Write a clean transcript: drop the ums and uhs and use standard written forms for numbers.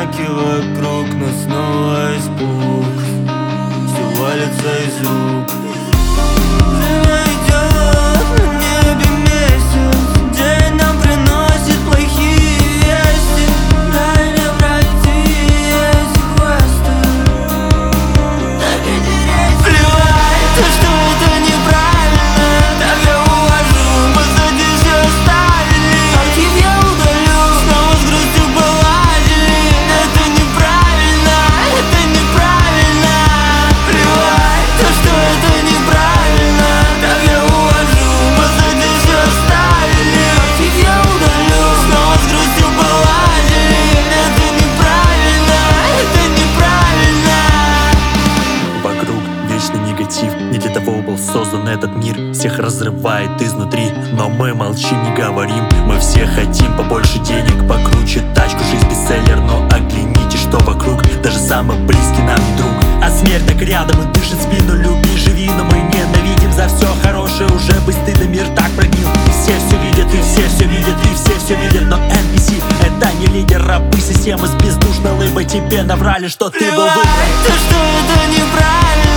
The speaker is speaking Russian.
Зеваки вокруг, но снова испуг. Все валится из рук. Время идет, на небе месяц. День нам приносит плохие вести. Дай мне пройти эти квесты. Так и терять. Плевать, то что это неправильно. Так я ухожу, позади все оставили. Архив я удалю, снова с грустью поладили. Это неправильно, это неправильно. Плевать, то что это неправильно. Так я ухожу, позади все оставили. Архив я удалю, снова с грустью поладили. Это неправильно, это неправильно. Вокруг вечный негатив. Не для того был создан этот мир. Всех разрывает изнутри, но мы молчим, не говорим. Мы все хотим побольше денег, покруче тачку, жизнь бестселлер. Но огляните, что вокруг. Даже самый близкий нам не друг. А смерть так рядом и дышит спину. Люби, живи, но мы ненавидим за все хорошее. Уже бы стыдно, мир так прогнил. И все видят, и все видят, и все видят. Но NPC это не лидер, рабы системы с бездушной лыбой. Тебе наврали, что ты был выбран. То что это неправильно.